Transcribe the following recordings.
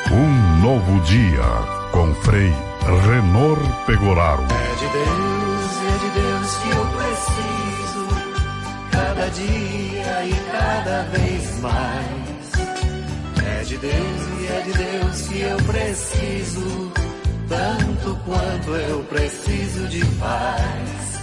Um novo dia com Frei Renor Pegoraro. É de Deus que eu preciso, cada dia e cada vez mais. É de Deus que eu preciso, tanto quanto eu preciso de paz.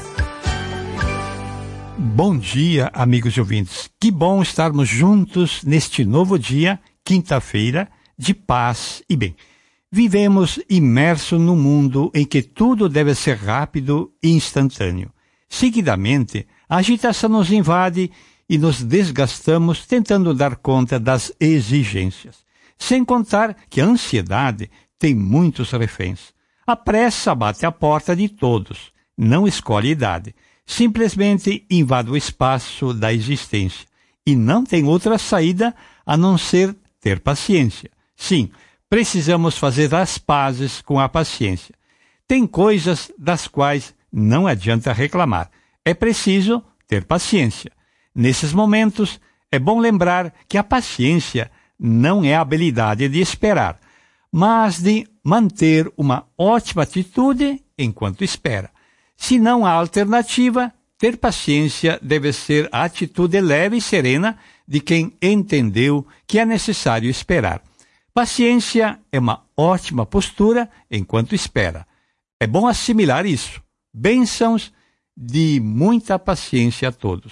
Bom dia, amigos e ouvintes. Que bom estarmos juntos neste novo dia, quinta-feira, de paz e bem. Vivemos imersos num mundo em que tudo deve ser rápido e instantâneo. Seguidamente, a agitação nos invade e nos desgastamos tentando dar conta das exigências. Sem contar que a ansiedade tem muitos reféns. A pressa bate à porta de todos, não escolhe idade. Simplesmente invade o espaço da existência e não tem outra saída a não ser ter paciência. Sim, precisamos fazer as pazes com a paciência. Tem coisas das quais não adianta reclamar. É preciso ter paciência. Nesses momentos, é bom lembrar que a paciência não é a habilidade de esperar, mas de manter uma ótima atitude enquanto espera. Se não há alternativa, ter paciência deve ser a atitude leve e serena de quem entendeu que é necessário esperar. Paciência é uma ótima postura enquanto espera. É bom assimilar isso. Bênçãos de muita paciência a todos.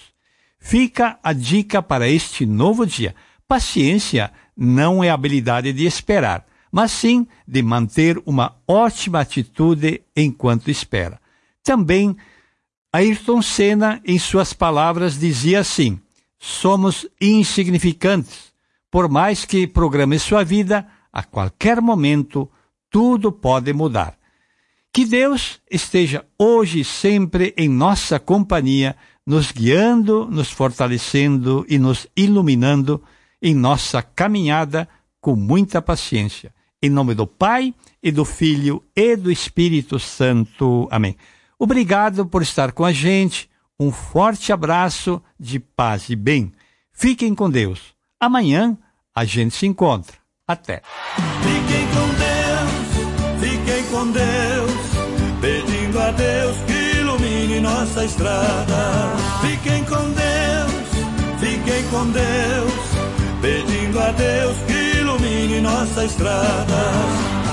Fica a dica para este novo dia. Paciência não é a habilidade de esperar, mas sim de manter uma ótima atitude enquanto espera. Também, Ayrton Senna, em suas palavras, dizia assim: somos insignificantes. Por mais que programe sua vida, a qualquer momento, tudo pode mudar. Que Deus esteja hoje e sempre em nossa companhia, nos guiando, nos fortalecendo e nos iluminando em nossa caminhada com muita paciência. Em nome do Pai, e do Filho, e do Espírito Santo. Amém. Obrigado por estar com a gente. Um forte abraço de paz e bem. Fiquem com Deus. Amanhã a gente se encontra. Até. Fiquem com Deus, pedindo a Deus que ilumine nossa estrada. Fiquem com Deus, pedindo a Deus que ilumine nossa estrada.